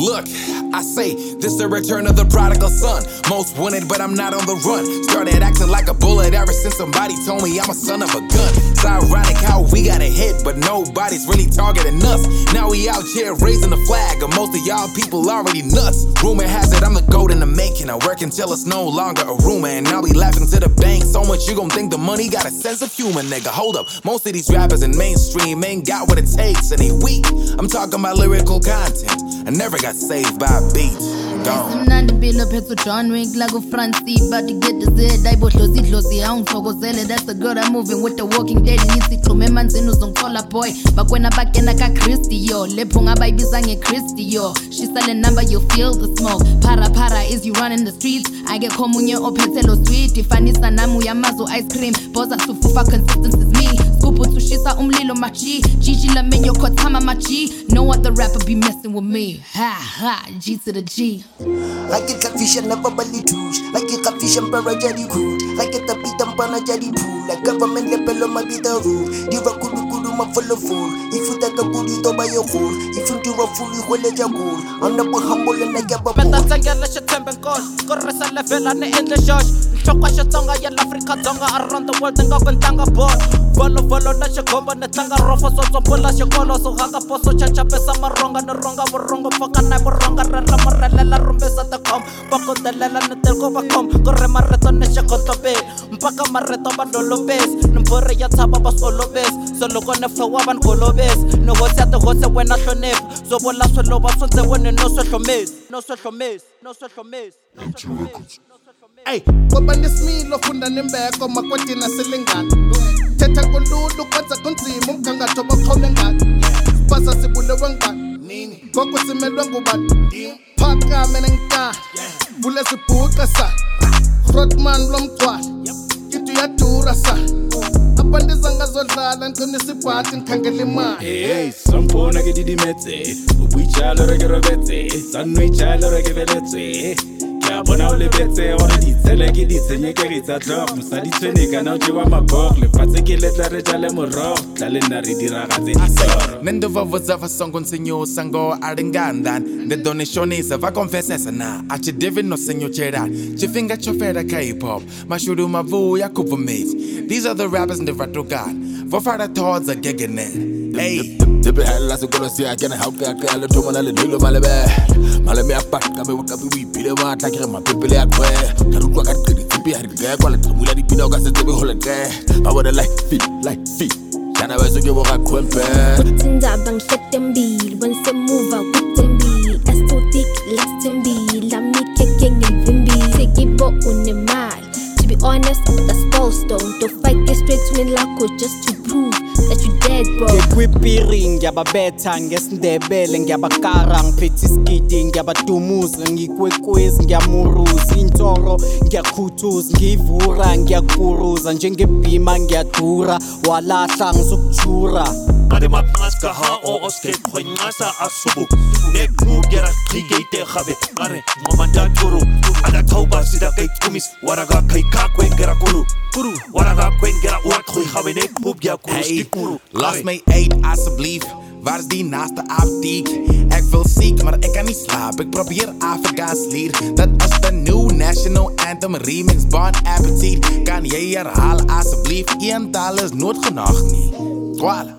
Look, I say, this the return of the prodigal son. Most wanted, but I'm not on the run. Started acting like a bullet ever since somebody told me I'm a son of a gun. It's ironic how we got a hit, but nobody's really targeting us. Now we out here raising the flag, and most of y'all people already nuts. Rumor has it I'm the goat in the making. I work until it's no longer a rumor, and now we laughing to the bank. So much you gon' think the money got a sense of humor, nigga. Hold up, most of these rappers in mainstream ain't got what it takes, and they weak. I'm talking about lyrical content. I never got saved by a beat. Gone. John Wick like a front seat, about to get the Z. I bought Lozi, I don't talk that's the girl I'm moving with the Walking Dead. Nisi Trume Manzino on Cola Boy. But when I back in like a Christy, yo. Lepunga by Bizang Christy, yo. She selling number, you feel the smoke. Para, is you running the streets. I get Comunye or Petelo sweet. If I need Sanamu Yamazo ice cream. Boza Sufufa consistency is me. Skupu Tushisa Umlilo Machi. Gigi La Menyo Kotama Machi. No other rapper be messing with me. Ha, G to the G. Like it got fish and never bally tools. Like it got fish and parajadi crude. Like it a beat and panajadi pool. Like government level on my be the rule. Diva kudu ma full of fool. If you take a good you buy your fool. If you do a fool you will let your goal. I'm not humble and I get a but that's a girl shit temple call. Corresa level and in the church. Chokwa shatonga ya Africa tonga around the world and go tanga board. Follow na shkomba na tanga rofa so pola shkolo so haka poso chacha pesa maronga na ronga borongo paka na boronga rela rumbesa ta kom pako delela na telko ba kom corre marreto na shkoto be mpaka marreto ba dolo bes mpore ya tshaba ba solo bes solo kone fwa ban kolo bes no go tsa to go tsa wena hlonep so bola swelo ba swetse wena no so hlomes Hey, ngoba nesimilo funda nembeko makwadina selengana. Thetha kolulu kwenza kunzima umgangatho baqhome ngani. Basa sibulewe ngani. Ngoko simelwe ngubani. Phakame nengka. Vule sibhuqa sa. Rodman lomgcwala. Kitu yadura sa. Abantu zangazodlala ngiqinisa ibhathi ngikhangela imali. Hey, sambona ke didimetse. Ubuyijalo re ke robetse. Sanuyijalo re ke beletse. Ya bona o lebetse ora di tsele ke di tsenye ke ritsa tlog mosadi tshwene kana o tsewa mabok le fatse ke letla re jale morog tla le nna re diragatse disoro Nendovavodza vasongo nsinyosa ngo aringandan ndedoneshonisa vakonfesesa na achidivi no senyo cherani chifhinga chofera K-pop mashudu mavuya kubvumiti. These are the rappers ndivatokan vofara todza gegenen. Hey, Tipe hella sekolo se a kena hauke a kaya le thomona le dilo maleme a paka me waka we pile wa tla ke ma pepele a kwe ka rutwa ka qedi tipe ha re kwa le tsamula di pina o ka se tsebe ho le ke ba bona like feet kana ba se ke bo ga khwempe Tindaba ngihlete mbili wense move akuthembili astotic last mbili lamikeke ngimvimbili sekibo unemali. To be honest, that's false though. Don't fight get straight to me like just to prove that you dead, bro. Ngikwipiri ngiyababetha ngesindebele ngiyabakara ngiphethe isigidi ngiyabadumuza ngikwekwezi ngiyamuruza intoro ngiyakhuthuza ngivura ngiyakuruza njengebhima ngiyadura walahla ngizokujura. Ade mapaska ha o oske khonyasa asubu nekhu gera tigete khabe are momanda turu ada thauba sida kai kumis waraga kai ka kwengera kuru waraga kwengera wat khoy khabe nekhu bya kuru lost my 8 asseblief. Waar is die naaste apteek? Ik wil ziek, maar ik kan niet slapen. Ik probeer Afrikaans lied. Dat is de new national anthem remix. Bon appetit. Kan jij herhalen alsjeblieft? Eén taal is nooit genoeg niet. Voilà.